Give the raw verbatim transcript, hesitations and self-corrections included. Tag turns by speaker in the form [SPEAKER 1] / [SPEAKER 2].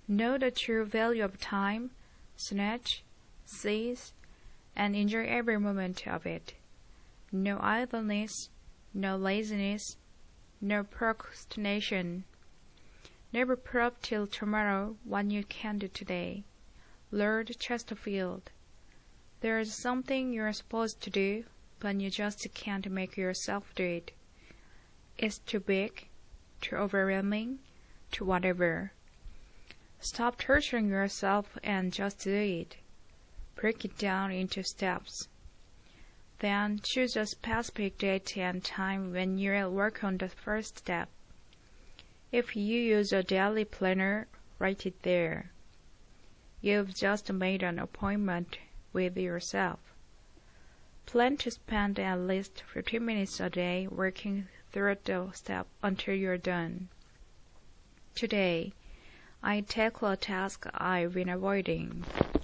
[SPEAKER 1] Know the true value of time, snatch, seize, and enjoy every moment of it. No idleness, no laziness, no procrastination. Never put up till tomorrow what you can do today. Lord Chesterfield. There is something you're supposed to do, but you just can't make yourself do it. It's too big, too overwhelming, too whatever. Stop torturing yourself and just do it. Break it down into steps. Then choose a specific date and time when you'll work on the first step. If you use a daily planner, write it there. You've just made an appointment with yourself. Plan to spend at least fifteen minutes a day working through the step until you're done. Today, I tackle a task I've been avoiding.